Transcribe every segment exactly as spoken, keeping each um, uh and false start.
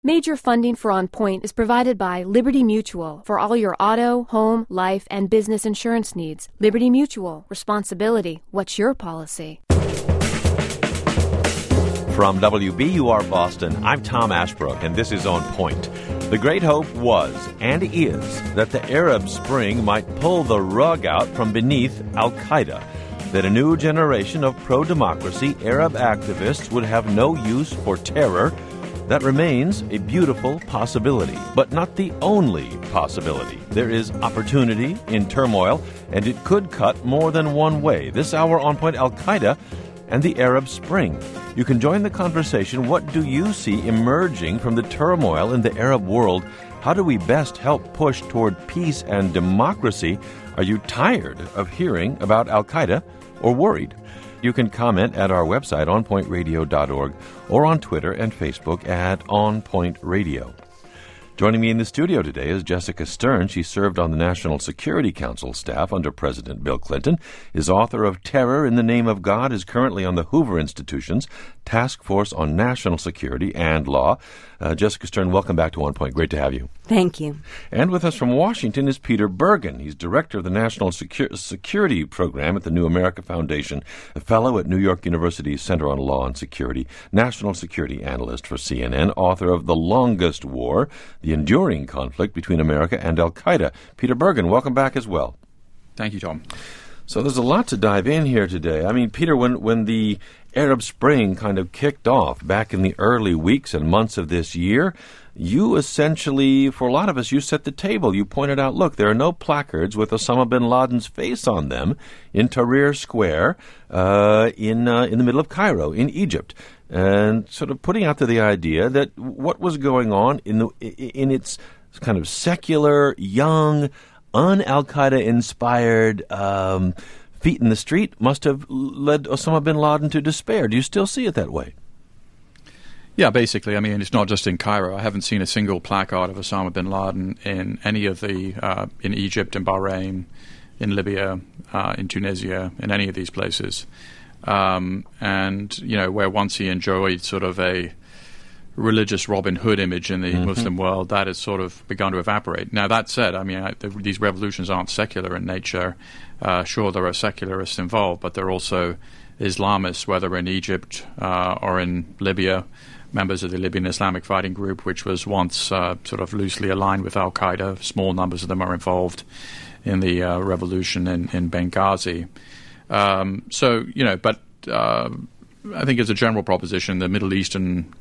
Major funding for On Point is provided by Liberty Mutual for all your auto, home, life, and business insurance needs. Liberty Mutual. Responsibility. What's your policy? From W B U R Boston, I'm Tom Ashbrook, and this is On Point. The great hope was, and is, that the Arab Spring might pull the rug out from beneath al-Qaeda, that a new generation of pro-democracy Arab activists would have no use for terror. That remains a beautiful possibility, but not the only possibility. There is opportunity in turmoil, and it could cut more than one way. This hour on Point, Al-Qaeda and the Arab Spring. You can join the conversation. What do you see emerging from the turmoil in the Arab world? How do we best help push toward peace and democracy? Are you tired of hearing about Al-Qaeda or worried? You can comment at our website, on point radio dot org, or on Twitter and Facebook at On Point Radio. Joining me in the studio today is Jessica Stern. She served on the National Security Council staff under President Bill Clinton, is author of Terror in the Name of God, is currently on the Hoover Institution's Task Force on National Security and Law. Uh, Jessica Stern, welcome back to On Point. Great to have you. Thank you. And with us from Washington is Peter Bergen. He's director of the National Secu- Security Program at the New America Foundation, a fellow at New York University's Center on Law and Security, national security analyst for C N N, author of The Longest War, the enduring conflict between America and al-Qaeda. Peter Bergen, welcome back as well. Thank you, Tom. So there's a lot to dive in here today. I mean, Peter, when, when the Arab Spring kind of kicked off back in the early weeks and months of this year, you essentially, for a lot of us, you set the table. You pointed out, look, there are no placards with Osama bin Laden's face on them in Tahrir Square uh, in uh, in the middle of Cairo, in Egypt, and sort of putting out there the idea that what was going on in the in its kind of secular, young, un-Al-Qaeda inspired um, feet in the street must have led Osama bin Laden to despair. Do you still see it that way? Yeah, basically. I mean, it's not just in Cairo. I haven't seen a single placard of Osama bin Laden in any of the, uh, in Egypt, in Bahrain, in Libya, uh, in Tunisia, in any of these places. Um, and, you know, where once he enjoyed sort of a religious Robin Hood image in the mm-hmm. Muslim world, that has sort of begun to evaporate. Now, that said, I mean, I, the, these revolutions aren't secular in nature. Uh, sure, there are secularists involved, but there are also Islamists, whether in Egypt uh, or in Libya, members of the Libyan Islamic Fighting Group, which was once uh, sort of loosely aligned with al-Qaeda. Small numbers of them are involved in the uh, revolution in, in Benghazi. Um, so, you know, but uh, I think as a general proposition, the Middle Eastern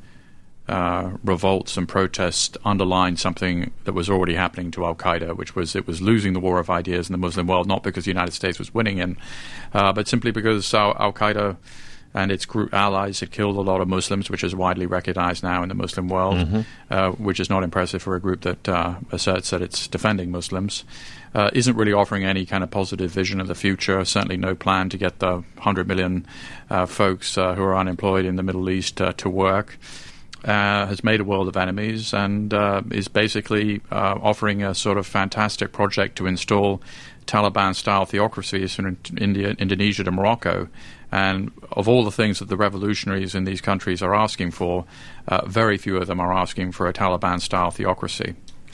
uh, revolts and protests underlined something that was already happening to al-Qaeda, which was it was losing the war of ideas in the Muslim world, not because the United States was winning in, uh, but simply because al- al-Qaeda and its group allies had killed a lot of Muslims, which is widely recognized now in the Muslim world, mm-hmm. uh, which is not impressive for a group that uh, asserts that it's defending Muslims, uh, isn't really offering any kind of positive vision of the future, certainly no plan to get the one hundred million uh, folks uh, who are unemployed in the Middle East uh, to work, uh, has made a world of enemies, and uh, is basically uh, offering a sort of fantastic project to install Taliban-style theocracies in India, Indonesia to Morocco. And of all the things that the revolutionaries in these countries are asking for, uh, very few of them are asking for a Taliban-style theocracy.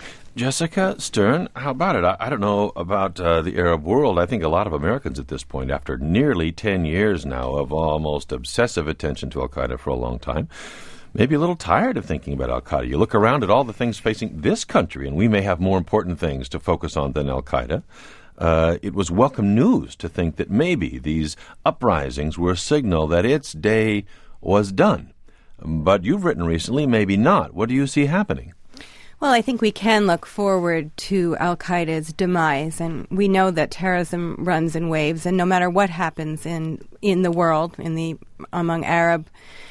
Jessica Stern, how about it? I, I don't know about uh, the Arab world. I think a lot of Americans at this point, after nearly ten years now of almost obsessive attention to al-Qaeda for a long time, maybe a little tired of thinking about al-Qaeda. You look around at all the things facing this country, and we may have more important things to focus on than al-Qaeda. Uh, it was welcome news to think that maybe these uprisings were a signal that its day was done. But you've written recently, maybe not. What do you see happening? Well, I think we can look forward to al-Qaeda's demise, and we know that terrorism runs in waves, and no matter what happens in in the world, in the among Arab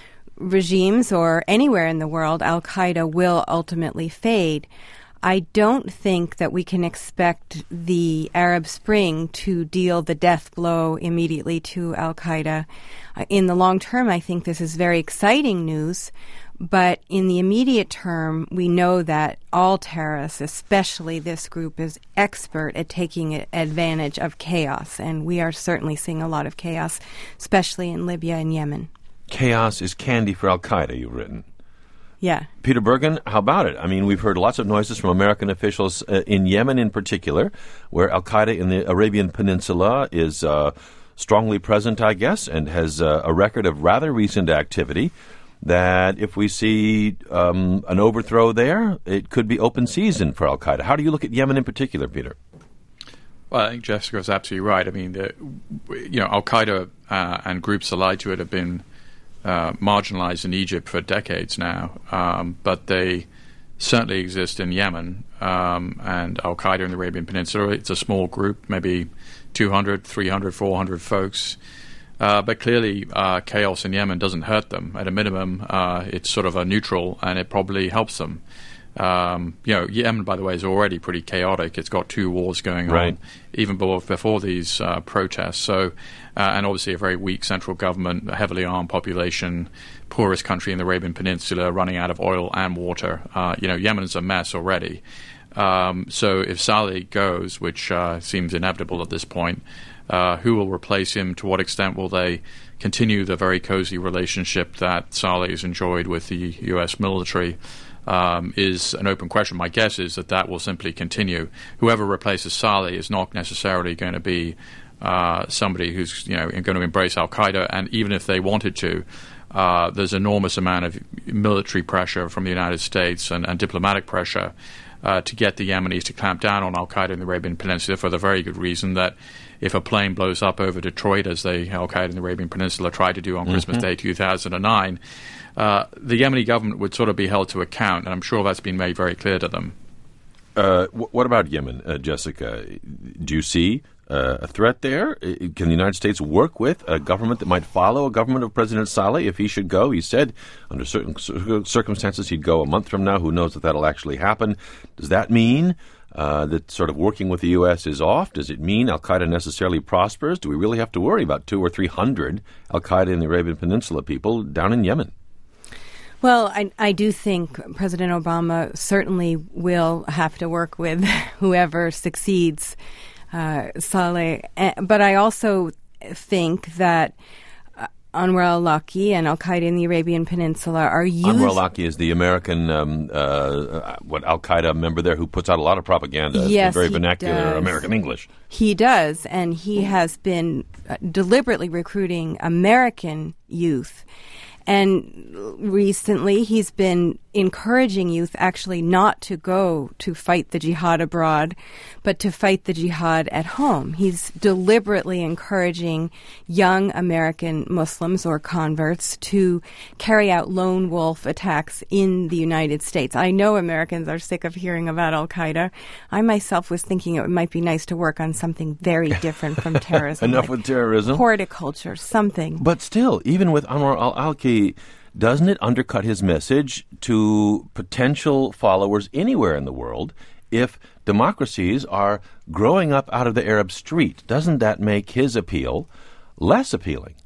regimes or anywhere in the world, al-Qaeda will ultimately fade. I don't think that we can expect the Arab Spring to deal the death blow immediately to al-Qaeda. Uh, in the long term, I think this is very exciting news, but in the immediate term, we know that all terrorists, especially this group, is expert at taking advantage of chaos, and we are certainly seeing a lot of chaos, especially in Libya and Yemen. Chaos is candy for al-Qaeda, you've written. Yeah. Peter Bergen, how about it? I mean, we've heard lots of noises from American officials uh, in Yemen in particular, where al-Qaeda in the Arabian Peninsula is uh, strongly present, I guess, and has uh, a record of rather recent activity, that if we see um, an overthrow there, it could be open season for al-Qaeda. How do you look at Yemen in particular, Peter? Well, I think Jessica is absolutely right. I mean, the, you know, al-Qaeda uh, and groups allied to it have been uh, marginalized in Egypt for decades now, um, but they certainly exist in Yemen, um, and al-Qaeda in the Arabian Peninsula. It's a small group, maybe two hundred, three hundred, four hundred folks. Uh, but clearly, uh, chaos in Yemen doesn't hurt them. At a minimum, uh, it's sort of a neutral, and it probably helps them. Um, you know, Yemen, by the way, is already pretty chaotic. It's got two wars going right. on, even before, before these uh, protests. So, uh, and obviously a very weak central government, a heavily armed population, poorest country in the Arabian Peninsula, running out of oil and water. Uh, you know, Yemen's a mess already. Um, so if Saleh goes, which uh, seems inevitable at this point, Uh, who will replace him? To what extent will they continue the very cozy relationship that Saleh has enjoyed with the U S military um, is an open question. My guess is that that will simply continue. Whoever replaces Saleh is not necessarily going to be uh, somebody who's you know going to embrace al-Qaeda, and even if they wanted to, uh, there's enormous amount of military pressure from the United States and, and diplomatic pressure uh, to get the Yemenis to clamp down on al-Qaeda in the Arabian Peninsula, for the very good reason that if a plane blows up over Detroit, as they al-Qaeda in the Arabian Peninsula tried to do on mm-hmm. Christmas Day two thousand nine, uh, the Yemeni government would sort of be held to account, and I'm sure that's been made very clear to them. Uh, w- what about Yemen, uh, Jessica? Do you see uh, a threat there? Can the United States work with a government that might follow a government of President Saleh if he should go? He said under certain circumstances he'd go a month from now. Who knows if that'll actually happen? Does that mean Uh, that sort of working with the U S is off? Does it mean al-Qaeda necessarily prospers? Do we really have to worry about two or three hundred al-Qaeda in the Arabian Peninsula people down in Yemen? Well, I, I do think President Obama certainly will have to work with whoever succeeds uh, Saleh. But I also think that Anwar al-Awlaki and al-Qaeda in the Arabian Peninsula are used... Anwar al-Awlaki is the American, um, uh, what, al-Qaeda member there who puts out a lot of propaganda yes, in very he vernacular does. American English. He does, and he has been deliberately recruiting American youth. And recently he's been encouraging youth actually not to go to fight the jihad abroad, but to fight the jihad at home. He's deliberately encouraging young American Muslims or converts to carry out lone wolf attacks in the United States. I know Americans are sick of hearing about al-Qaeda. I myself was thinking it might be nice to work on something very different from terrorism. Enough like with terrorism. Horticulture, something. But still, even with Anwar al-Awlaki, doesn't it undercut his message to potential followers anywhere in the world if democracies are growing up out of the Arab street? Doesn't that make his appeal less appealing?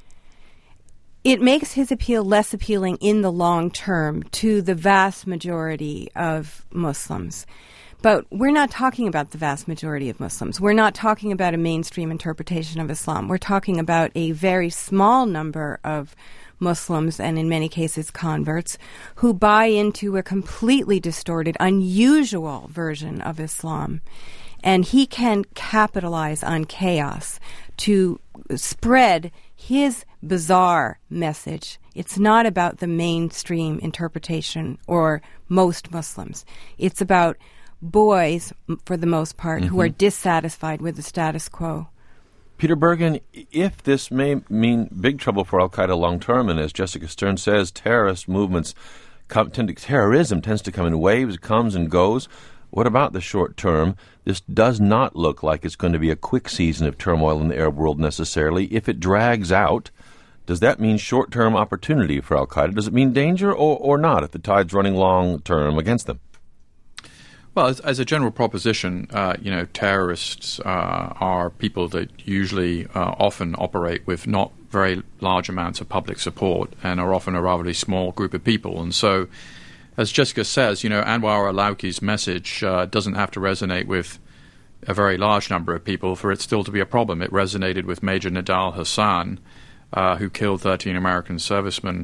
It makes his appeal less appealing in the long term to the vast majority of Muslims. But we're not talking about the vast majority of Muslims. We're not talking about a mainstream interpretation of Islam. We're talking about a very small number of Muslims, and in many cases converts, who buy into a completely distorted, unusual version of Islam. And he can capitalize on chaos to spread his bizarre message. It's not about the mainstream interpretation or most Muslims. It's about boys, for the most part, mm-hmm. who are dissatisfied with the status quo. Peter Bergen, if this may mean big trouble for al-Qaeda long term, and as Jessica Stern says, terrorist movements, come, tend to, terrorism tends to come in waves, comes and goes. What about the short term? This does not look like it's going to be a quick season of turmoil in the Arab world necessarily. If it drags out, does that mean short-term opportunity for al-Qaeda? Does it mean danger or, or not if the tide's running long-term against them? Well, as, as a general proposition, uh, you know, terrorists uh, are people that usually uh, often operate with not very large amounts of public support and are often a rather small group of people. And so, as Jessica says, you know, Anwar al-Awlaki's message uh, doesn't have to resonate with a very large number of people for it still to be a problem. It resonated with Major Nidal Hassan, uh, who killed thirteen American servicemen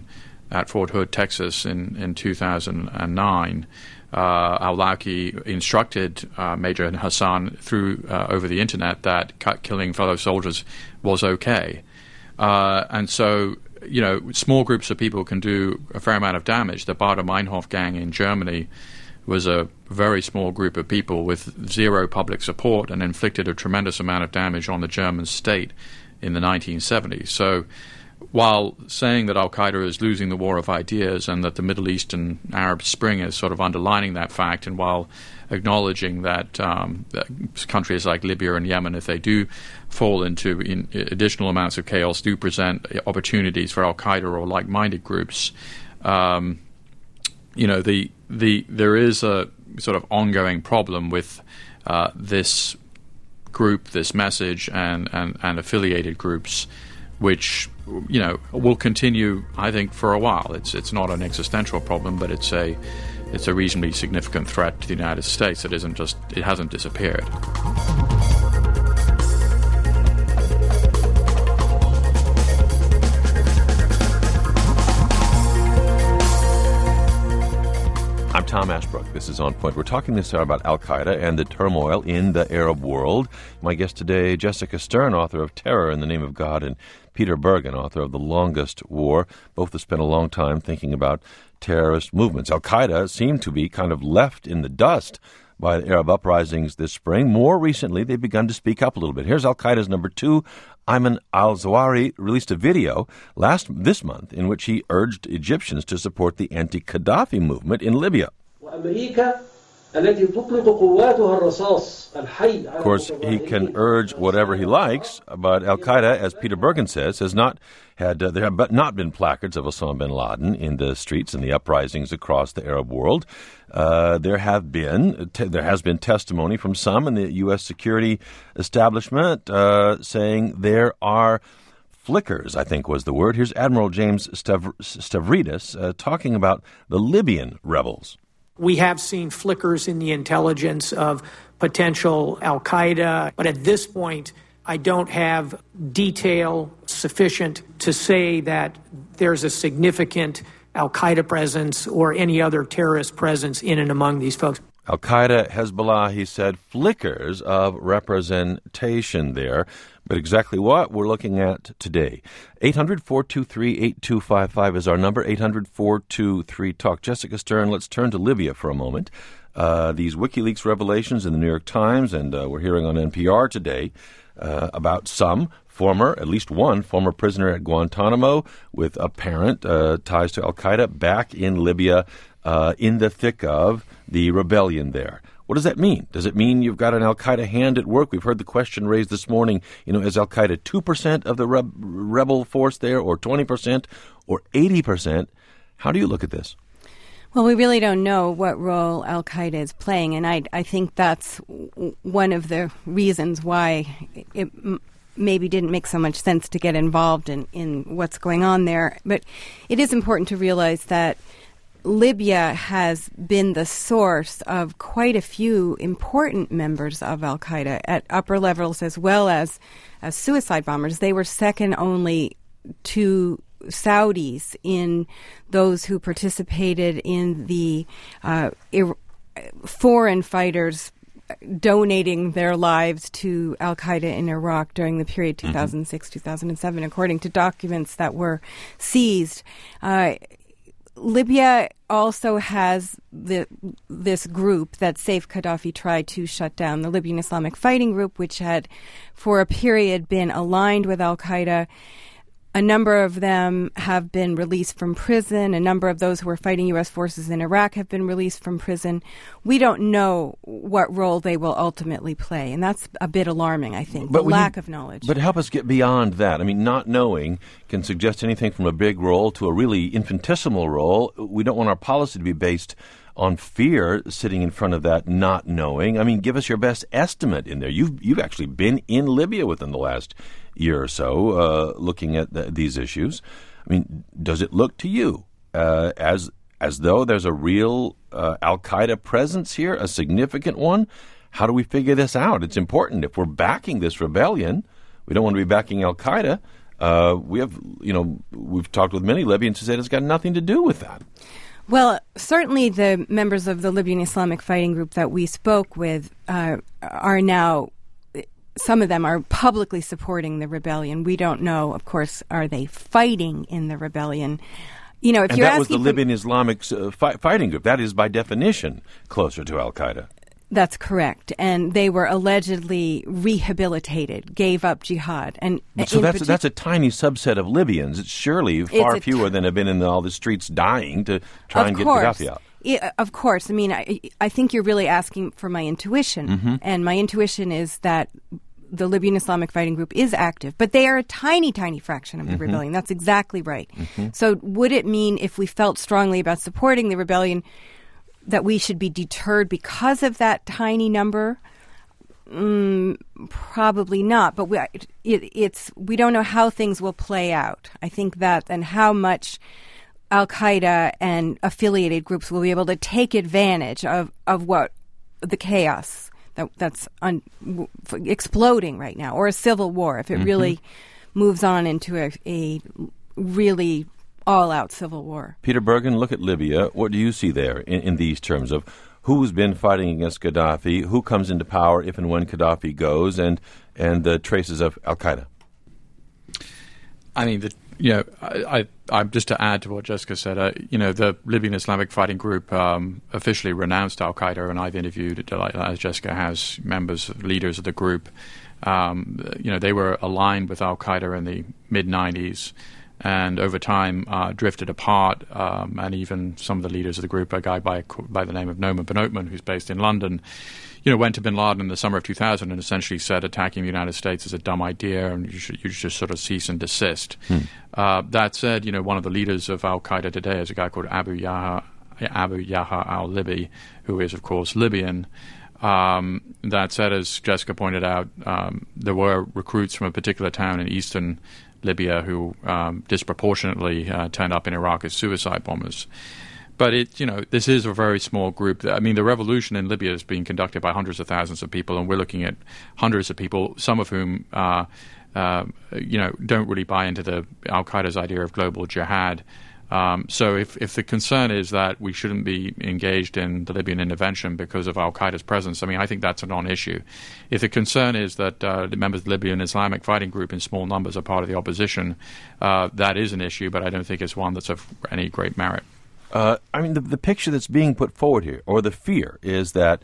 at Fort Hood, Texas in, in two thousand nine, uh, al-Awlaki instructed uh, Major Hassan through uh, over the internet that killing fellow soldiers was okay. Uh, and so, you know, small groups of people can do a fair amount of damage. The Baader-Meinhof gang in Germany was a very small group of people with zero public support and inflicted a tremendous amount of damage on the German state in the nineteen seventies. So while saying that al-Qaeda is losing the war of ideas and that the Middle Eastern Arab Spring is sort of underlining that fact, and while acknowledging that, um, that countries like Libya and Yemen, if they do fall into in additional amounts of chaos, do present opportunities for al-Qaeda or like-minded groups, um, you know, the the there is a sort of ongoing problem with uh, this group, this message, and, and, and affiliated groups, which, you know, will continue, I think, for a while. It's it's not an existential problem, but it's a it's a reasonably significant threat to the United States. It isn't just it hasn't disappeared. I'm Tom Ashbrook. This is On Point. We're talking this hour about al-Qaeda and the turmoil in the Arab world. My guest today, Jessica Stern, author of Terror in the Name of God, and Peter Bergen, author of The Longest War. Both have spent a long time thinking about terrorist movements. Al-Qaeda seemed to be kind of left in the dust by the Arab uprisings this spring. More recently, they've begun to speak up a little bit. Here's al-Qaeda's number two, Ayman al-Zawahiri, released a video last this month in which he urged Egyptians to support the anti-Gaddafi movement in Libya. Of course, he can urge whatever he likes, but al-Qaeda, as Peter Bergen says, has not had uh, there have not been placards of Osama bin Laden in the streets and the uprisings across the Arab world. Uh, there have been te- there has been testimony from some in the U S security establishment uh, saying there are flickers, I think was the word. Here's Admiral James Stav- Stavridis uh, talking about the Libyan rebels. We have seen flickers in the intelligence of potential al-Qaeda, but at this point, I don't have detail sufficient to say that there's a significant al-Qaeda presence or any other terrorist presence in and among these folks. Al-Qaeda, Hezbollah, he said, flickers of representation there. But exactly what we're looking at today. eight hundred, four two three, eight two five five is our number, eight hundred, four two three, talk. Jessica Stern, let's turn to Libya for a moment. Uh, these WikiLeaks revelations in the New York Times, and uh, we're hearing on N P R today uh, about some former, at least one former prisoner at Guantanamo with apparent uh, ties to al-Qaeda back in Libya uh, in the thick of the rebellion there. What does that mean? Does it mean you've got an al-Qaeda hand at work? We've heard the question raised this morning, you know, is al-Qaeda two percent of the re- rebel force there, or twenty percent, or eighty percent? How do you look at this? Well, we really don't know what role al-Qaeda is playing, and I, I think that's w- one of the reasons why it m- maybe didn't make so much sense to get involved in, in what's going on there. But it is important to realize that Libya has been the source of quite a few important members of al-Qaeda at upper levels as well as, as suicide bombers. They were second only to Saudis in those who participated in the uh, ir- foreign fighters donating their lives to al-Qaeda in Iraq during the period two thousand six to two thousand seven, according to documents that were seized. Uh, Libya also has the, this group that Saif Gaddafi tried to shut down, the Libyan Islamic Fighting Group, which had for a period been aligned with al-Qaeda. A number of them have been released from prison. A number of those who were fighting U S forces in Iraq have been released from prison. We don't know what role they will ultimately play, and that's a bit alarming, I think, but the lack you, of knowledge. But help us get beyond that. I mean, not knowing can suggest anything from a big role to a really infinitesimal role. We don't want our policy to be based on fear sitting in front of that not knowing. I mean, give us your best estimate in there. You've, you've actually been in Libya within the last year or so uh, looking at the, these issues. I mean, does it look to you uh, as as though there's a real uh, al-Qaeda presence here, a significant one? How do we figure this out? It's important. If we're backing this rebellion, we don't want to be backing al-Qaeda. Uh, we have, you know, we've talked with many Libyans who said it's got nothing to do with that. Well, certainly the members of the Libyan Islamic Fighting Group that we spoke with uh, are now, some of them are publicly supporting the rebellion. We don't know, of course, are they fighting in the rebellion? You know, if and you're that was the asking Libyan Islamic uh, fi- Fighting Group. That is, by definition, closer to Al-Qaeda. That's correct. And they were allegedly rehabilitated, gave up jihad. And so that's partic- that's a tiny subset of Libyans. It's surely far it's fewer t- than have been in all the streets dying to try of and get course. Gaddafi out. Yeah, of course. I mean, I, I think you're really asking for my intuition. Mm-hmm. And my intuition is that the Libyan Islamic Fighting Group is active, but they are a tiny, tiny fraction of the mm-hmm. rebellion. That's exactly right. Mm-hmm. So would it mean if we felt strongly about supporting the rebellion that we should be deterred because of that tiny number? Mm, probably not. But we, it, it's we don't know how things will play out. I think that and how much Al-Qaeda and affiliated groups will be able to take advantage of, of what the chaos that that's un, w- exploding right now, or a civil war if it mm-hmm. really moves on into a, a really all-out civil war. Peter Bergen, look at Libya. What do you see there in, in these terms of who's been fighting against Gaddafi, who comes into power if and when Gaddafi goes, and and the traces of Al-Qaeda? I mean, the, you know, I, I, I just to add to what Jessica said, uh, you know, the Libyan Islamic Fighting Group um, officially renounced Al-Qaeda, and I've interviewed, as Jessica has, members, leaders of the group. Um, you know, they were aligned with Al-Qaeda in the mid nineties. And over time uh, drifted apart, um, and even some of the leaders of the group, a guy by by the name of Noman Ben Othman, who's based in London, you know, went to Bin Laden in the summer of two thousand and essentially said attacking the United States is a dumb idea, and you should you should just sort of cease and desist. Hmm. Uh, that said, you know, one of the leaders of Al Qaeda today is a guy called Abu Yahya Abu Yahya al-Libi, who is of course Libyan. Um, that said, as Jessica pointed out, um, there were recruits from a particular town in eastern Libya who um, disproportionately uh, turned up in Iraq as suicide bombers. But it, you know, this is a very small group. I mean, the revolution in Libya is being conducted by hundreds of thousands of people, and we're looking at hundreds of people, some of whom, uh, uh, you know, don't really buy into the Al-Qaeda's idea of global jihad. Um, so if, if the concern is that we shouldn't be engaged in the Libyan intervention because of Al-Qaeda's presence, I mean, I think that's a non-issue. If the concern is that uh, the members of the Libyan Islamic Fighting Group in small numbers are part of the opposition, uh, that is an issue, but I don't think it's one that's of any great merit. Uh, I mean, the, the picture that's being put forward here, or the fear, is that,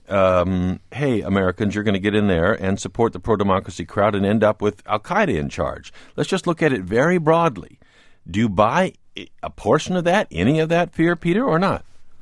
um, hey, Americans, you're going to get in there and support the pro-democracy crowd and end up with Al-Qaeda in charge. Let's just look at it very broadly. Do you buy a portion of that, any of that fear, Peter, or not?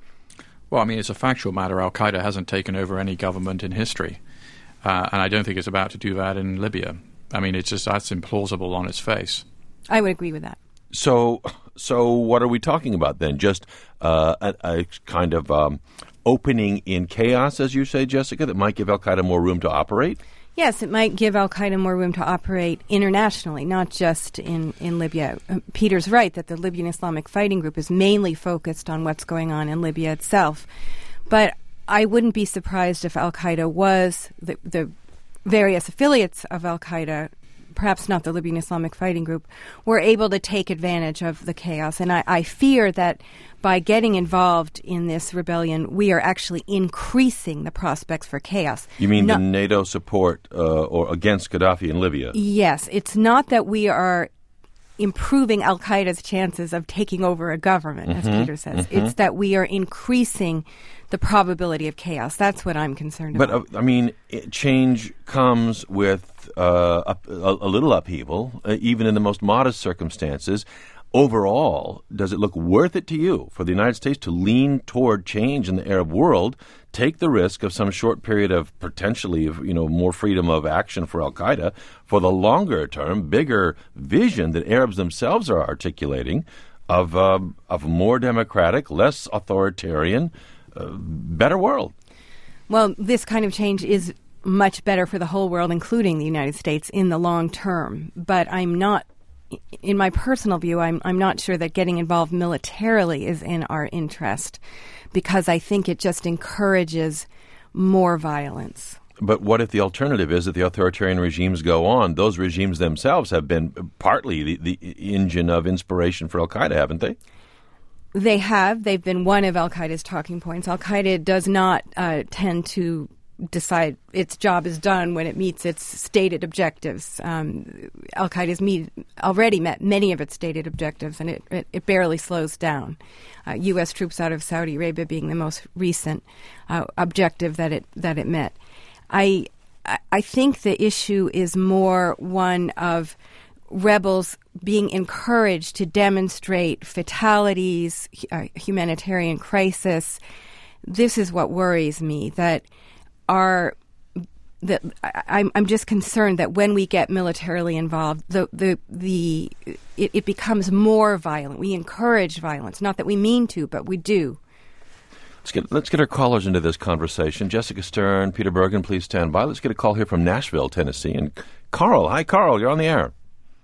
Well, I mean, it's a factual matter. Al-Qaeda hasn't taken over any government in history, uh, and I don't think it's about to do that in Libya. I mean, it's just that's implausible on its face. I would agree with that. So, so what are we talking about then? Just uh, a, a kind of um, opening in chaos, as you say, Jessica, that might give Al-Qaeda more room to operate? Yes, it might give Al-Qaeda more room to operate internationally, not just in, in Libya. Uh, Peter's right that the Libyan Islamic Fighting Group is mainly focused on what's going on in Libya itself. But I wouldn't be surprised if Al-Qaeda was, the, the various affiliates of Al-Qaeda, perhaps not the Libyan Islamic Fighting Group, were able to take advantage of the chaos. And I, I fear that by getting involved in this rebellion, we are actually increasing the prospects for chaos. You mean no, the NATO support uh, or against Gaddafi in Libya? Yes. It's not that we are improving Al-Qaeda's chances of taking over a government, mm-hmm, as Peter says. Mm-hmm. It's that we are increasing the probability of chaos. That's what I'm concerned but, about. But, uh, I mean, it, change comes with uh, a, a little upheaval, uh, even in the most modest circumstances. Overall, does it look worth it to you for the United States to lean toward change in the Arab world, take the risk of some short period of potentially, you know, more freedom of action for Al-Qaeda for the longer term, bigger vision that Arabs themselves are articulating of um, of a more democratic, less authoritarian, uh, better world? Well, this kind of change is much better for the whole world, including the United States, in the long term. But I'm not, in my personal view, I'm, I'm not sure that getting involved militarily is in our interest, because I think it just encourages more violence. But what if the alternative is that the authoritarian regimes go on? Those regimes themselves have been partly the, the engine of inspiration for al-Qaeda, haven't they? They have. They've been one of al-Qaeda's talking points. Al-Qaeda does not uh, tend to decide its job is done when it meets its stated objectives. Um, al-Qaeda's meet, already met many of its stated objectives, and it, it, it barely slows down. Uh, U S troops out of Saudi Arabia being the most recent uh, objective that it that it met. I I think the issue is more one of rebels being encouraged to demonstrate fatalities, uh, humanitarian crisis. This is what worries me, that our that I, I'm I'm just concerned that when we get militarily involved, the the the it, it becomes more violent. We encourage violence, not that we mean to, but we do. Let's get let's get our callers into this conversation. Jessica Stern, Peter Bergen, please stand by. Let's get a call here from Nashville, Tennessee, and Carl. Hi, Carl. You're on the air.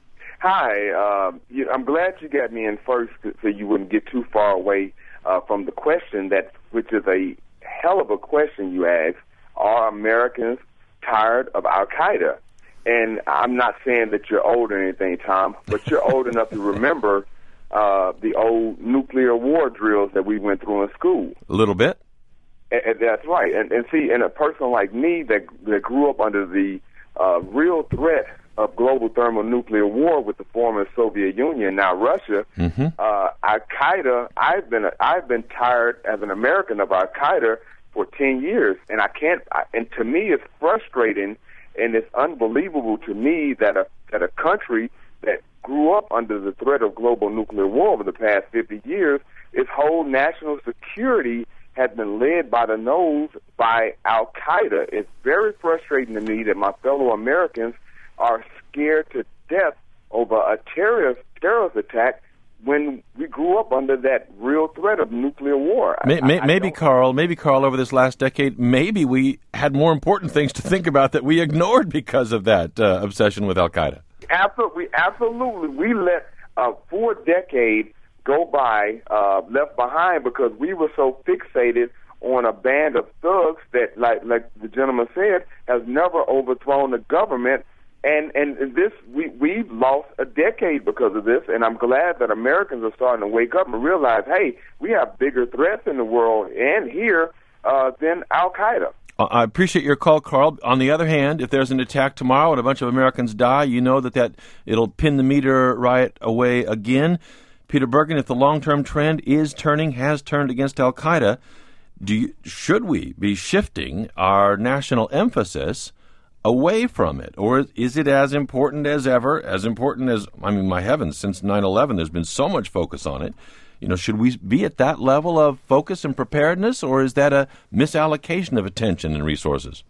Hi. Uh, you, I'm glad you got me in first, so you wouldn't get too far away uh, from the question that, which is a hell of a question you asked. Are Americans tired of al-Qaeda? And I'm not saying that you're old or anything, Tom, but you're old enough to remember uh, the old nuclear war drills that we went through in school. A little bit. And, and that's right. And, and see, and a person like me that that grew up under the uh, real threat of global thermonuclear war with the former Soviet Union, now Russia, mm-hmm. uh, al-Qaeda. I've been I've been tired as an American of al-Qaeda for ten years, and I can't. I, and to me, it's frustrating, and it's unbelievable to me that a that a country that grew up under the threat of global nuclear war over the past fifty years, its whole national security has been led by the nose by al-Qaeda. It's very frustrating to me that my fellow Americans are scared to death over a terrorist terrorist attack when we grew up under that real threat of nuclear war. May, may, I, I maybe, Carl, maybe, Carl, over this last decade, maybe we had more important things to think about that we ignored because of that uh, obsession with al-Qaeda. Absolutely, absolutely. We let uh, four decades go by, uh, left behind, because we were so fixated on a band of thugs that, like, like the gentleman said, has never overthrown the government. And and this we we've lost a decade because of this, and I'm glad that Americans are starting to wake up and realize, hey, we have bigger threats in the world and here uh, than al-Qaeda. I appreciate your call, Carl. On the other hand, if there's an attack tomorrow and a bunch of Americans die, you know that, that it'll pin the meter right away again. Peter Bergen, if the long-term trend is turning, has turned against al-Qaeda, do you, should we be shifting our national emphasis away from it? Or is it as important as ever, as important as, I mean, my heavens, since nine eleven, there's been so much focus on it. You know, should we be at that level of focus and preparedness, or is that a misallocation of attention and resources?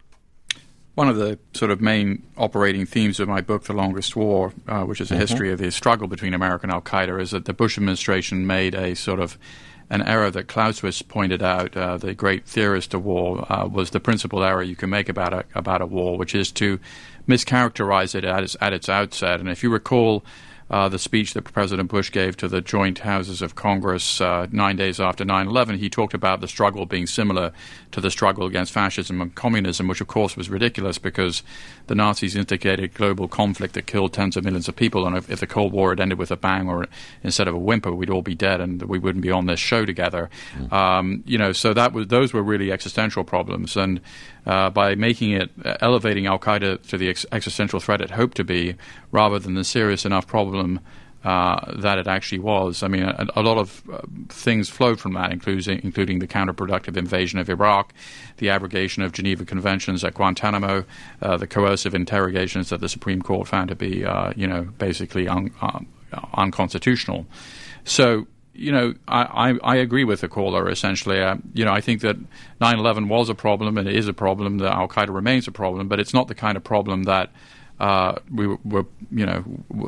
One of the sort of main operating themes of my book, The Longest War, uh, which is a mm-hmm. history of the struggle between America and al-Qaeda, is that the Bush administration made a sort of an error that Clausewitz pointed out, uh, the great theorist of war, uh, was the principal error you can make about a, about a war, which is to mischaracterize it at its, at its outset. And if you recall uh, the speech that President Bush gave to the joint houses of Congress uh, nine days after nine eleven, he talked about the struggle being similar to the struggle against fascism and communism, which of course was ridiculous because the Nazis instigated global conflict that killed tens of millions of people, and if, if the Cold War had ended with a bang or instead of a whimper, we'd all be dead and we wouldn't be on this show together. Mm. Um, you know, so that was those were really existential problems, and uh, by making it, uh, elevating al-Qaeda to the ex- existential threat it hoped to be, rather than the serious enough problem Uh, that it actually was. I mean, a, a lot of uh, things flowed from that, including, including the counterproductive invasion of Iraq, the abrogation of Geneva Conventions at Guantanamo, uh, the coercive interrogations that the Supreme Court found to be, uh, you know, basically un- uh, unconstitutional. So, you know, I, I, I agree with the caller, essentially. Uh, you know, I think that nine eleven was a problem, and it is a problem, that al-Qaeda remains a problem, but it's not the kind of problem that Uh, we were, you know,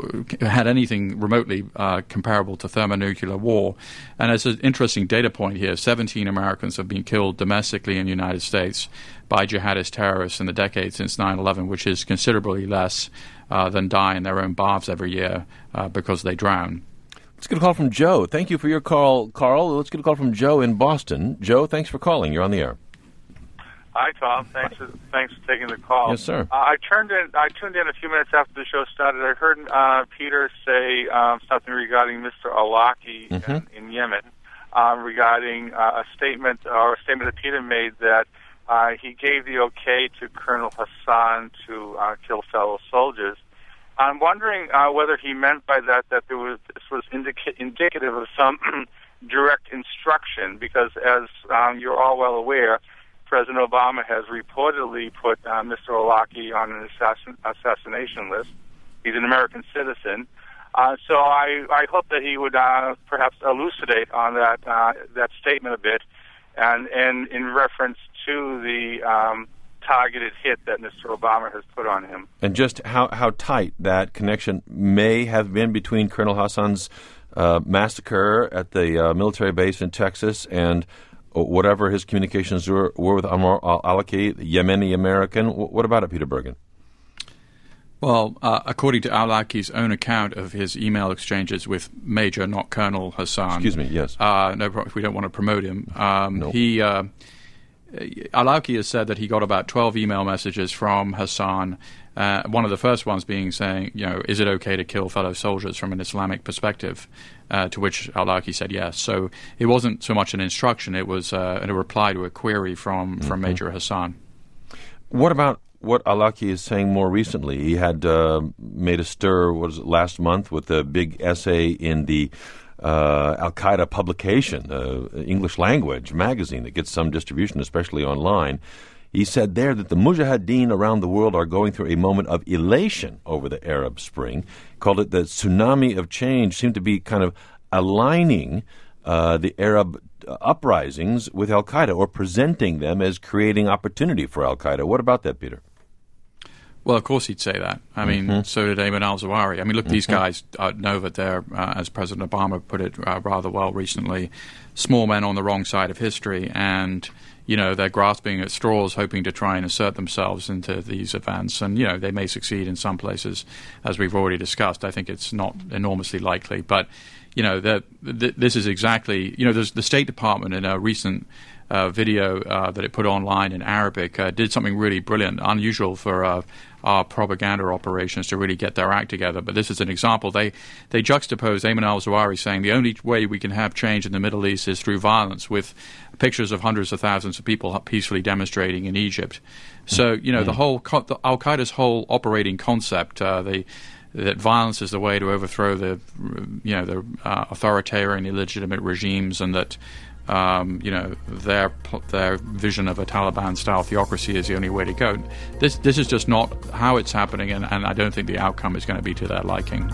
had anything remotely uh, comparable to thermonuclear war. And as an interesting data point here, seventeen Americans have been killed domestically in the United States by jihadist terrorists in the decade since nine eleven, which is considerably less uh, than die in their own baths every year uh, because they drown. Let's get a call from Joe. Thank you for your call, Carl. Let's get a call from Joe in Boston. Joe, thanks for calling. You're on the air. Hi, Tom. Thanks for, thanks for taking the call. Yes, sir. Uh, I turned in. I tuned in a few minutes after the show started. I heard uh, Peter say um, something regarding Mister Awlaki Mm-hmm. in, in Yemen, um, regarding uh, a statement or a statement that Peter made that uh, he gave the okay to Colonel Hassan to uh, kill fellow soldiers. I'm wondering uh, whether he meant by that that there was this was indica- indicative of some direct instruction, because as um, you're all well aware, President Obama has reportedly put uh, Mister Awlaki on an assassin- assassination list. He's an American citizen. Uh, so I, I hope that he would uh, perhaps elucidate on that uh, that statement a bit, and, and in reference to the um, targeted hit that Mister Obama has put on him. And just how, how tight that connection may have been between Colonel Hassan's uh, massacre at the uh, military base in Texas and whatever his communications were, were with Ammar al-Awlaki, the Yemeni American. What about it, Peter Bergen? Well, uh, according to al-Awlaki's own account of his email exchanges with Major, not Colonel Hassan. Excuse me, yes. Uh, no, we don't want to promote him. Um, nope. He, uh, al-Awlaki has said that he got about twelve email messages from Hassan. Uh, one of the first ones being saying, you know, is it okay to kill fellow soldiers from an Islamic perspective? Uh, to which al-Awlaki said yes. So it wasn't so much an instruction; it was uh, a reply to a query from, from mm-hmm. Major Hassan. What about what al-Awlaki is saying more recently? He had uh, made a stir, what was it, last month with a big essay in the uh, Al-Qaeda publication, uh, English language magazine that gets some distribution, especially online. He said there that the mujahideen around the world are going through a moment of elation over the Arab Spring. Called it the tsunami of change, seemed to be kind of aligning uh, the Arab uprisings with Al-Qaeda, or presenting them as creating opportunity for Al-Qaeda. What about that, Peter? Well, of course he'd say that. I mean, mm-hmm. so did Ayman al-Zawahiri. I mean, look, mm-hmm. these guys uh, know that they're, uh, as President Obama put it uh, rather well recently, small men on the wrong side of history, and you know, they're grasping at straws, hoping to try and assert themselves into these events. And, you know, they may succeed in some places, as we've already discussed. I think it's not enormously likely. But, you know, the, the, this is exactly, you know, there's the State Department in a recent uh, video uh, that it put online in Arabic uh, did something really brilliant, unusual for uh, our propaganda operations to really get their act together. But this is an example. They they juxtapose Ayman al-Zawahiri saying the only way we can have change in the Middle East is through violence, with pictures of hundreds of thousands of people peacefully demonstrating in Egypt. So, you know, mm-hmm. the whole the Al-Qaeda's whole operating concept, uh, the that violence is the way to overthrow the, you know, the uh, authoritarian, illegitimate regimes, and that Um, you know, their their vision of a Taliban-style theocracy is the only way to go. This this is just not how it's happening, and, and I don't think the outcome is going to be to their liking.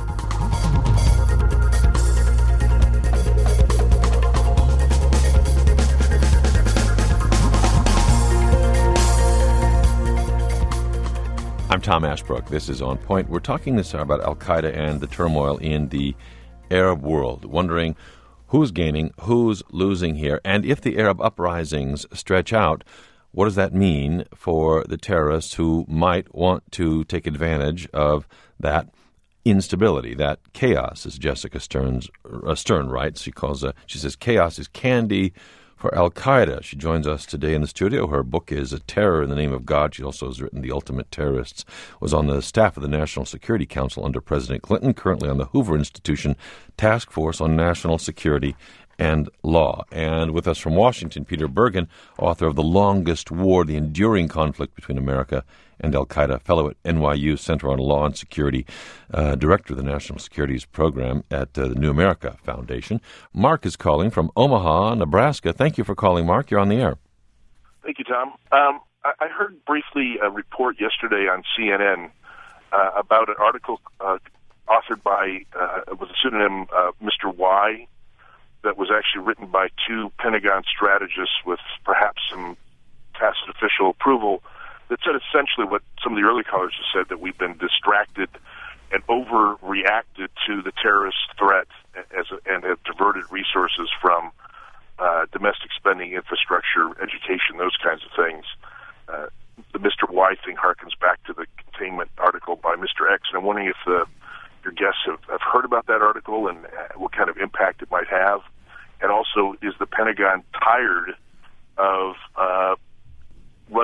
I'm Tom Ashbrook. This is On Point. We're talking this hour about Al-Qaeda and the turmoil in the Arab world, wondering who's gaining, who's losing here, and if the Arab uprisings stretch out, what does that mean for the terrorists who might want to take advantage of that instability, that chaos, as Jessica Stern's, uh, Stern writes. She calls uh, she says chaos is candy for Al-Qaeda. She joins us today in the studio. Her book is A Terror in the Name of God. She also has written The Ultimate Terrorists, was on the staff of the National Security Council under President Clinton, currently on the Hoover Institution Task Force on National Security and Law. And with us from Washington, Peter Bergen, author of The Longest War, The Enduring Conflict Between America and Al-Qaeda, fellow at N Y U Center on Law and Security, uh, director of the National Securities Program at uh, the New America Foundation. Mark is calling from Omaha, Nebraska. Thank you for calling, Mark. You're on the air. Thank you, Tom. Um, I, I heard briefly a report yesterday on C N N uh, about an article uh, authored by, uh, with a pseudonym, uh, Mister Y, that was actually written by two Pentagon strategists with perhaps some tacit official approval, that said essentially what some of the early callers have said, that we've been distracted and overreacted to the terrorist threat as a, and have diverted resources from uh, domestic spending, infrastructure, education, those kinds of things. Uh, the Mister Y thing harkens back to the containment article by Mister X, and I'm wondering if the, your guests have, have heard about that article and what kind of impact it might have. And also, is the Pentagon tired of uh, running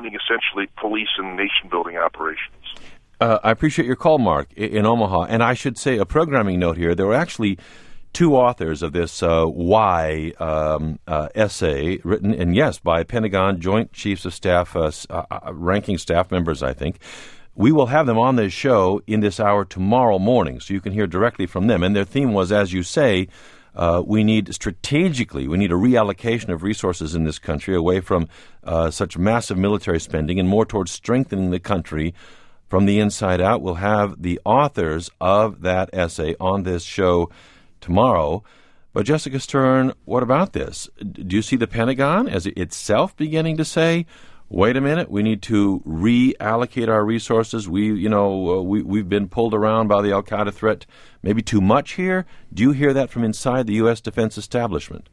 funding essentially police and nation-building operations. Uh, I appreciate your call, Mark, in, in Omaha. And I should say a programming note here. There were actually two authors of this uh, Why um, uh, essay written, and yes, by Pentagon Joint Chiefs of Staff, uh, uh, ranking staff members, I think. We will have them on this show in this hour tomorrow morning, so you can hear directly from them. And their theme was, as you say, uh, we need strategically, we need a reallocation of resources in this country away from uh, such massive military spending and more towards strengthening the country from the inside out. We'll have the authors of that essay on this show tomorrow. But Jessica Stern, what about this? Do you see the Pentagon as itself beginning to say, wait a minute, we need to reallocate our resources? We, you know, uh, we, we've been pulled around by the al-Qaeda threat maybe too much here. Do you hear that from inside the U S defense establishment?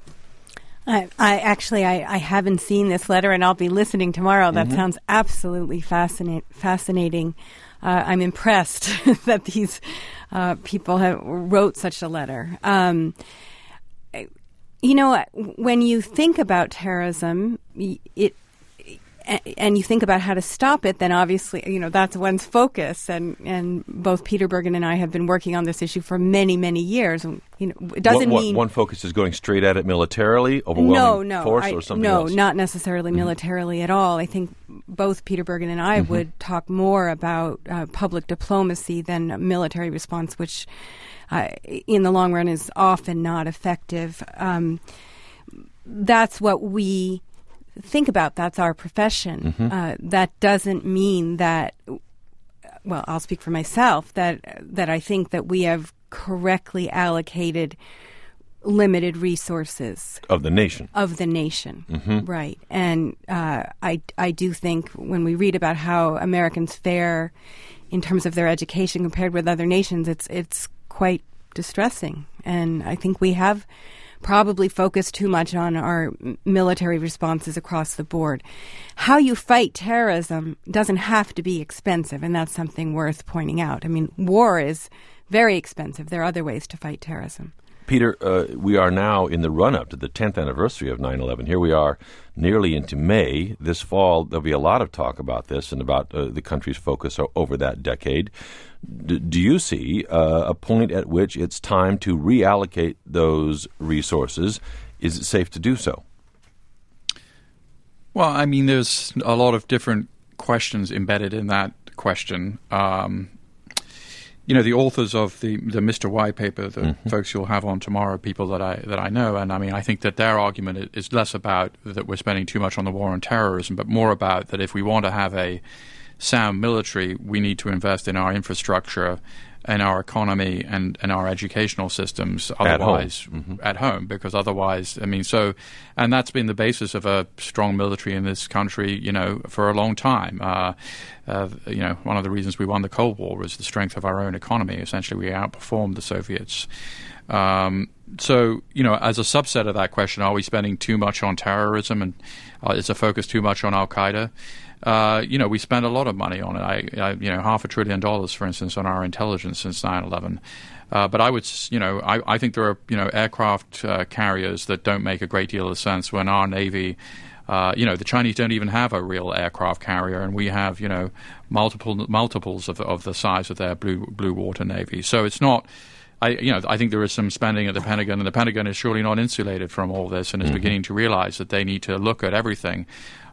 I, I actually, I, I haven't seen this letter, and I'll be listening tomorrow. That mm-hmm. sounds absolutely fascinate, fascinating. Uh, I'm impressed that these uh, people have wrote such a letter. Um, you know, when you think about terrorism, it and you think about how to stop it, then obviously, you know, that's one's focus. And, and both Peter Bergen and I have been working on this issue for many, many years. And, you know, it doesn't what, what, mean one focus is going straight at it militarily, overwhelming no, no, force, I, or something no, else? No, not necessarily mm-hmm. militarily at all. I think both Peter Bergen and I mm-hmm. would talk more about uh, public diplomacy than a military response, which uh, in the long run is often not effective. Um, that's what we think about. That's our profession. Mm-hmm. Uh, that doesn't mean that, well, I'll speak for myself, that that I think that we have correctly allocated limited resources. Of the nation. Of the nation, mm-hmm. right. And uh, I, I do think when we read about how Americans fare in terms of their education compared with other nations, it's it's quite distressing. And I think we have probably focus too much on our military responses across the board. How you fight terrorism doesn't have to be expensive, and that's something worth pointing out. I mean, war is very expensive. There are other ways to fight terrorism. Peter, uh, we are now in the run-up to the tenth anniversary of nine eleven. Here we are nearly into May. This fall, there'll be a lot of talk about this and about uh, the country's focus o- over that decade. D- do you see uh, a point at which it's time to reallocate those resources? Is it safe to do so? Well, I mean, there's a lot of different questions embedded in that question. Um, you know, the authors of the the Mister Y paper, the mm-hmm. folks you'll have on tomorrow, people that I that I know, and I mean, I think that their argument is less about that we're spending too much on the war on terrorism, but more about that if we want to have a sound military, we need to invest in our infrastructure and our economy and, and our educational systems otherwise at home. Mm-hmm. at home because otherwise I mean so and that's been the basis of a strong military in this country, you know, for a long time. Uh, uh, you know, one of the reasons we won the Cold War was the strength of our own economy. Essentially we outperformed the Soviets. Um, so, you know, as a subset of that question, are we spending too much on terrorism and uh, is the focus too much on al-Qaeda? Uh, you know, we spend a lot of money on it. I, I, you know, half a trillion dollars, for instance, on our intelligence since nine eleven. Uh, but I would, you know, I, I think there are, you know, aircraft uh, carriers that don't make a great deal of sense when our Navy, uh, you know, the Chinese don't even have a real aircraft carrier, and we have, you know, multiple multiples of of the size of their blue blue water Navy. So it's not. I, you know, I think there is some spending at the Pentagon, and the Pentagon is surely not insulated from all this, and is mm-hmm. beginning to realize that they need to look at everything.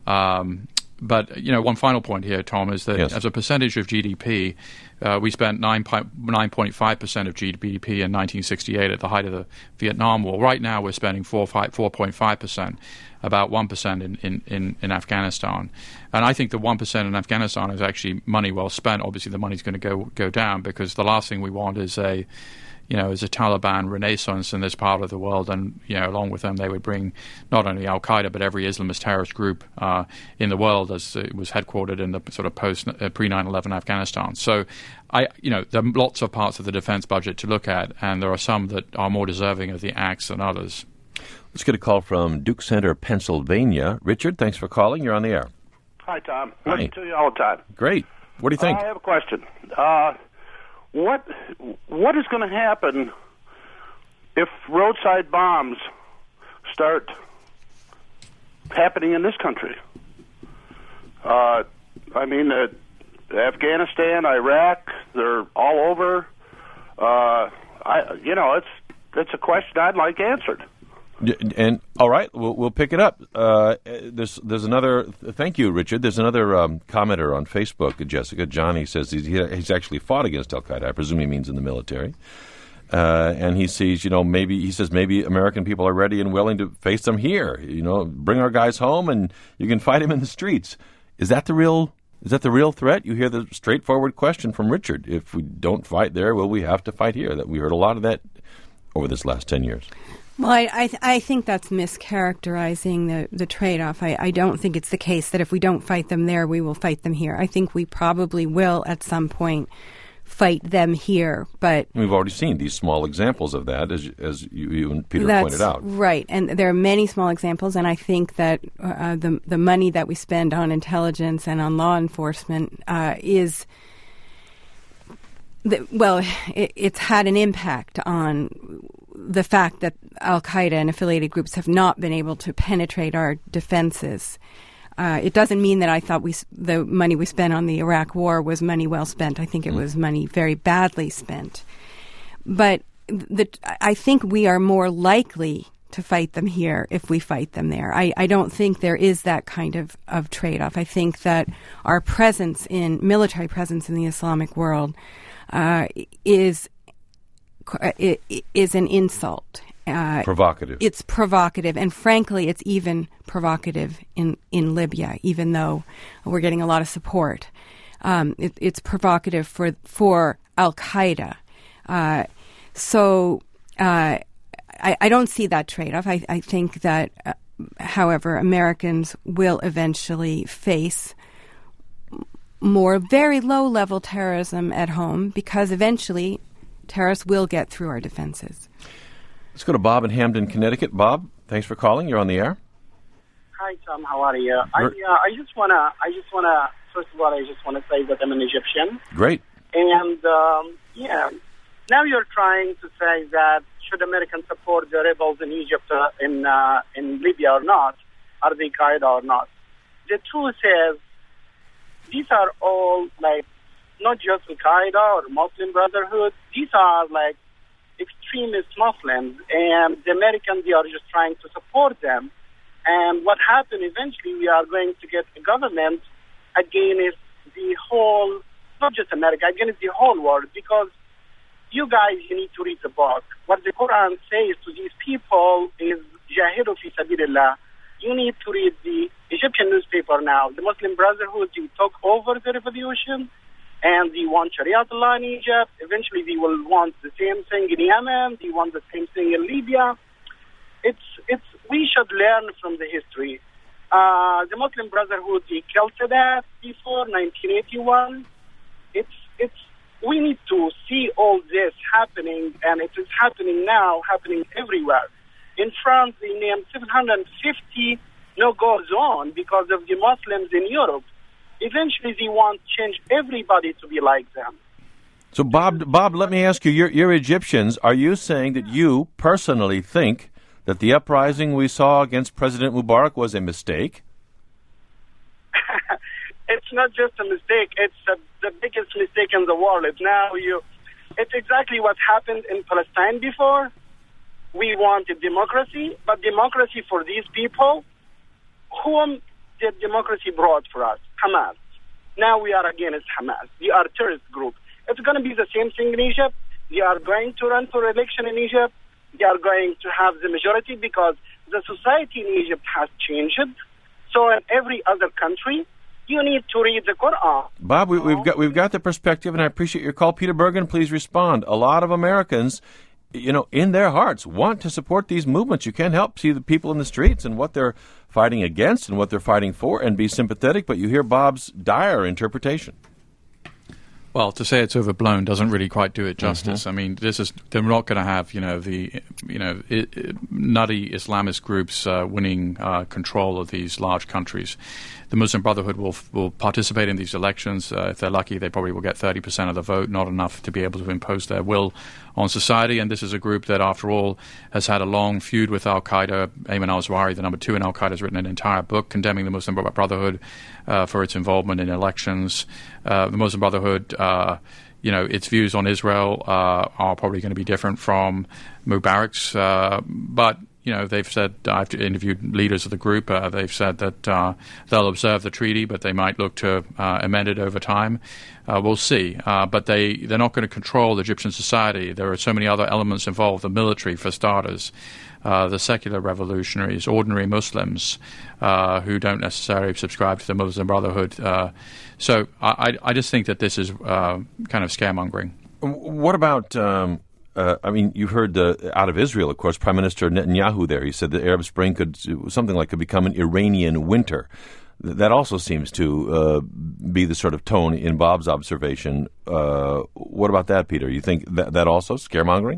Um, But, you know, one final point here, Tom, is that yes. as a percentage of G D P, uh, we spent nine point five percent of G D P in nineteen sixty-eight at the height of the Vietnam War. Right now we're spending four point five percent, about one percent in, in, in, in Afghanistan. And I think the one percent in Afghanistan is actually money well spent. Obviously the money's going to go go down because the last thing we want is a... you know, as a Taliban renaissance in this part of the world, and, you know, along with them they would bring not only al-Qaeda but every Islamist terrorist group uh, in the world, as it was headquartered in the sort of post uh, pre nine eleven Afghanistan. So, I, you know, there are lots of parts of the defense budget to look at, and there are some that are more deserving of the axe than others. Let's get a call from Duke Center, Pennsylvania. Richard, thanks for calling. You're on the air. Hi, Tom. Hi. Listen to you all the time. Great. What do you think? Uh, I have a question. Uh, What what is going to happen if roadside bombs start happening in this country? Uh, I mean, uh, Afghanistan, Iraq, they're all over. Uh, I, you know, it's it's a question I'd like answered. And all right, we'll, we'll pick it up. Uh, there's there's another. Thank you, Richard. There's another um, commenter on Facebook, Jessica. Johnny says he's, he's actually fought against Al Qaeda. I presume he means in the military. Uh, and he sees, you know, maybe he says maybe American people are ready and willing to face them here. You know, bring our guys home, and you can fight them in the streets. Is that the real? Is that the real threat? You hear the straightforward question from Richard: if we don't fight there, will we have to fight here? That we heard a lot of that over this last ten years. Well, I I, th- I think that's mischaracterizing the, the trade-off. I, I don't think it's the case that if we don't fight them there, we will fight them here. I think we probably will at some point fight them here, but we've already seen these small examples of that, as as you, you and Peter that's pointed out. Right, and there are many small examples, and I think that uh, the the money that we spend on intelligence and on law enforcement uh, is. The, well, it, it's had an impact on the fact that Al-Qaeda and affiliated groups have not been able to penetrate our defenses. Uh, it doesn't mean that I thought we the money we spent on the Iraq War was money well spent. I think it was money very badly spent. But the, I think we are more likely to fight them here if we fight them there. I, I don't think there is that kind of, of trade-off. I think that our presence in, military presence in the Islamic world Uh, is is an insult. Uh, provocative. It's provocative, and frankly, it's even provocative in, in Libya, even though we're getting a lot of support. Um, it, it's provocative for for Al-Qaeda. Uh, so uh, I, I don't see that trade-off. I, I think that, uh, however, Americans will eventually face more very low-level terrorism at home because eventually terrorists will get through our defenses. Let's go to Bob in Hamden, Connecticut. Bob, thanks for calling. You're on the air. Hi, Tom. How are you? I, uh, I just wanna, I just wanna, first of all, I just wanna say that I'm an Egyptian. Great. And um, yeah, now you're trying to say that should Americans support the rebels in Egypt, uh, in uh, in Libya or not? Are they Qaeda or not? The truth is, these are all, like, not just Al-Qaeda or Muslim Brotherhood. These are, like, extremist Muslims, and the Americans, they are just trying to support them. And what happened eventually, we are going to get a government against the whole, not just America, against the whole world, because you guys, you need to read the book. What the Quran says to these people is, Jahidu fi sabilillah. You need to read the Egyptian newspaper now. The Muslim Brotherhood, they took over the revolution, and they want Sharia law in Egypt. Eventually, they will want the same thing in Yemen. They want the same thing in Libya. It's it's. We should learn from the history. Uh, the Muslim Brotherhood, they killed Sadat before nineteen eighty-one. It's it's. We need to see all this happening, and it is happening now, happening everywhere. In France, they named seven hundred fifty no-go zones because of the Muslims in Europe. Eventually, they want to change everybody to be like them. So, Bob, Bob, let me ask you, you're, you're Egyptians. Are you saying that you personally think that the uprising we saw against President Mubarak was a mistake? It's not just a mistake. It's a, the biggest mistake in the world. It's now you. It's exactly what happened in Palestine before. We wanted democracy, but democracy for these people, whom did democracy brought for us? Hamas. Now we are against Hamas. They are a terrorist group. It's going to be the same thing in Egypt. They are going to run for election in Egypt. They are going to have the majority because the society in Egypt has changed. So in every other country, you need to read the Quran. Bob, we, we've got we've got the perspective, and I appreciate your call. Peter Bergen, please respond. A lot of Americans, you know, in their hearts, want to support these movements. You can't help see the people in the streets and what they're fighting against and what they're fighting for and be sympathetic, but you hear Bob's dire interpretation. Well, to say it's overblown doesn't really quite do it justice. Mm-hmm. I mean, this is they're not going to have you know the you know it, it, nutty Islamist groups uh, winning uh, control of these large countries. The Muslim Brotherhood will will participate in these elections. Uh, if they're lucky, they probably will get thirty percent of the vote, not enough to be able to impose their will on society. And this is a group that, after all, has had a long feud with al-Qaeda. Ayman al-Zawahiri, the number two in al-Qaeda, has written an entire book condemning the Muslim Brotherhood uh, for its involvement in elections. Uh, the Muslim Brotherhood, uh, you know, its views on Israel uh, are probably going to be different from Mubarak's, uh, but you know, they've said, I've interviewed leaders of the group, uh, they've said that uh, they'll observe the treaty, but they might look to uh, amend it over time. Uh, we'll see. Uh, but they, they're not going to control Egyptian society. There are so many other elements involved, the military, for starters, uh, the secular revolutionaries, ordinary Muslims uh, who don't necessarily subscribe to the Muslim Brotherhood. Uh, so I, I just think that this is uh, kind of scaremongering. What about... Um Uh, I mean, you've heard uh, out of Israel, of course, Prime Minister Netanyahu there. He said the Arab Spring could, something like, could become an Iranian winter. That also seems to uh, be the sort of tone in Bob's observation. Uh, what about that, Peter? You think that, that also scaremongering?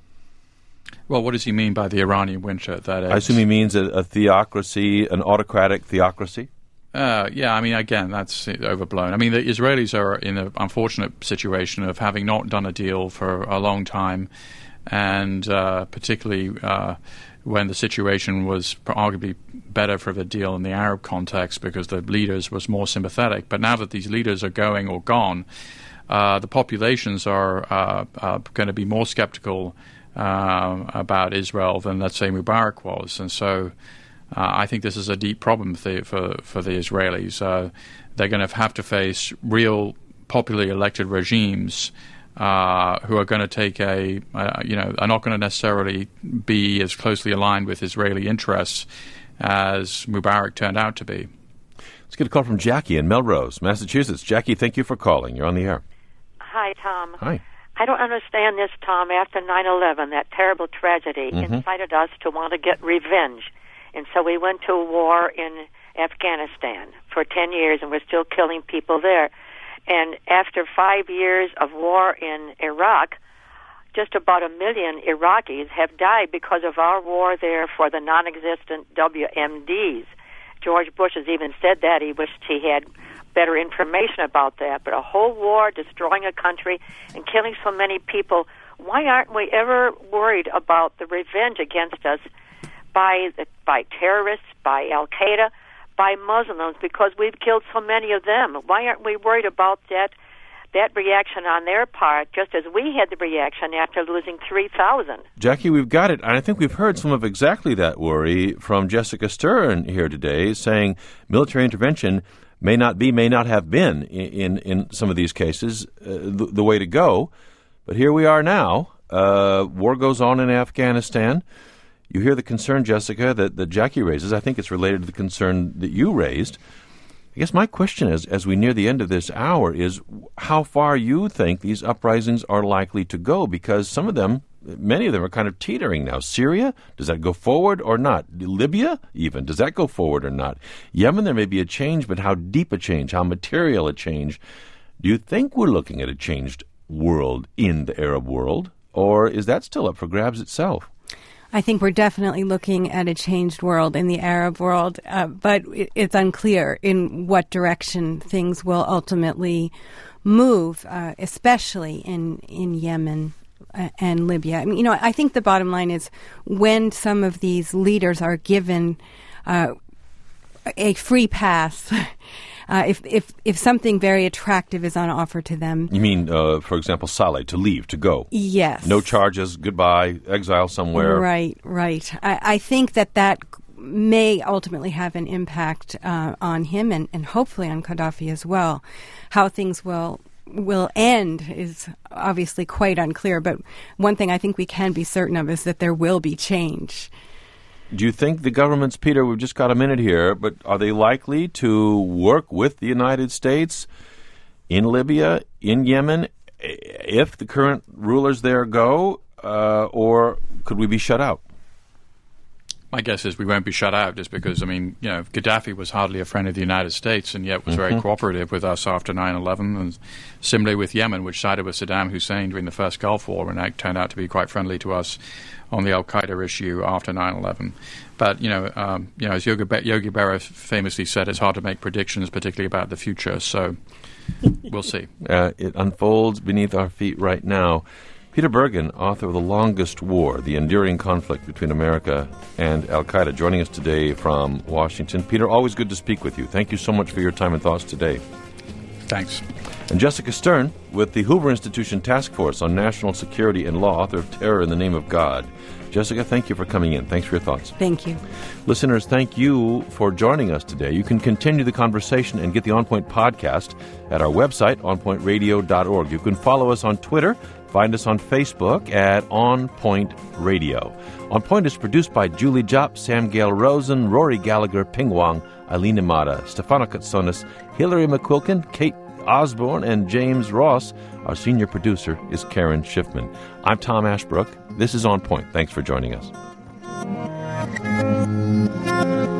Well, what does he mean by the Iranian winter? That is? I assume he means a, a theocracy, an autocratic theocracy. Uh, yeah, I mean, again, that's overblown. I mean, the Israelis are in an unfortunate situation of having not done a deal for a long time, and uh, particularly uh, when the situation was arguably better for the deal in the Arab context because the leaders was more sympathetic. But now that these leaders are going or gone, uh, the populations are uh, uh, going to be more skeptical uh, about Israel than, let's say, Mubarak was. And so Uh, I think this is a deep problem for the, for, for the Israelis. Uh, they're going to have to face real popularly elected regimes uh, who are going to take a, uh, you know, are not going to necessarily be as closely aligned with Israeli interests as Mubarak turned out to be. Let's get a call from Jackie in Melrose, Massachusetts. Jackie, thank you for calling. You're on the air. Hi, Tom. Hi. I don't understand this, Tom. After nine eleven, that terrible tragedy mm-hmm. incited us to want to get revenge. And so we went to war in Afghanistan for ten years, and we're still killing people there. And after five years of war in Iraq, just about a million Iraqis have died because of our war there for the non-existent W M Ds. George Bush has even said that. He wished he had better information about that. But a whole war destroying a country and killing so many people, why aren't we ever worried about the revenge against us by the, by terrorists, by al-Qaeda, by Muslims, because we've killed so many of them? Why aren't we worried about that that reaction on their part, just as we had the reaction after losing three thousand? Jackie, we've got it. And I think we've heard some of exactly that worry from Jessica Stern here today, saying military intervention may not be, may not have been, in, in, in some of these cases, uh, the, the way to go. But here we are now. Uh, war goes on in Afghanistan. You hear the concern, Jessica, that, that Jackie raises. I think it's related to the concern that you raised. I guess my question is, as we near the end of this hour, is how far you think these uprisings are likely to go, because some of them, many of them are kind of teetering now. Syria, does that go forward or not? Libya, even, does that go forward or not? Yemen, there may be a change, but how deep a change, how material a change? Do you think we're looking at a changed world in the Arab world, or is that still up for grabs itself? I think we're definitely looking at a changed world in the Arab world, uh, but it, it's unclear in what direction things will ultimately move, uh, especially in, in Yemen uh, and Libya. I mean, you know, I think the bottom line is when some of these leaders are given uh, a free pass, Uh, if, if if something very attractive is on offer to them. You mean, uh, for example, Saleh, to leave, to go? Yes. No charges, goodbye, exile somewhere. Right, right. I, I think that that may ultimately have an impact uh, on him and, and hopefully on Gaddafi as well. How things will will end is obviously quite unclear, but one thing I think we can be certain of is that there will be change. Do you think the governments, Peter, we've just got a minute here, but are they likely to work with the United States in Libya, in Yemen, if the current rulers there go, uh, or could we be shut out? My guess is we won't be shut out just because, I mean, you know, Gaddafi was hardly a friend of the United States and yet was mm-hmm. very cooperative with us after nine eleven. And similarly with Yemen, which sided with Saddam Hussein during the first Gulf War, and that turned out to be quite friendly to us on the al-Qaeda issue after nine eleven. But, you know, um, you know, as Yogi, Be- Yogi Berra famously said, it's hard to make predictions, particularly about the future. So we'll see. Uh, it unfolds beneath our feet right now. Peter Bergen, author of The Longest War, The Enduring Conflict Between America and Al-Qaeda, joining us today from Washington. Peter, always good to speak with you. Thank you so much for your time and thoughts today. Thanks. And Jessica Stern, with the Hoover Institution Task Force on National Security and Law, author of Terror in the Name of God. Jessica, thank you for coming in. Thanks for your thoughts. Thank you. Listeners, thank you for joining us today. You can continue the conversation and get the On Point podcast at our website, on point radio dot org. You can follow us on Twitter. Find us on Facebook at On Point Radio. On Point is produced by Julie Jopp, Sam Gale Rosen, Rory Gallagher, Ping Wong, Eileen Imada, Stefano Katsonis, Hillary McQuilkin, Kate Osborne, and James Ross. Our senior producer is Karen Schiffman. I'm Tom Ashbrook. This is On Point. Thanks for joining us.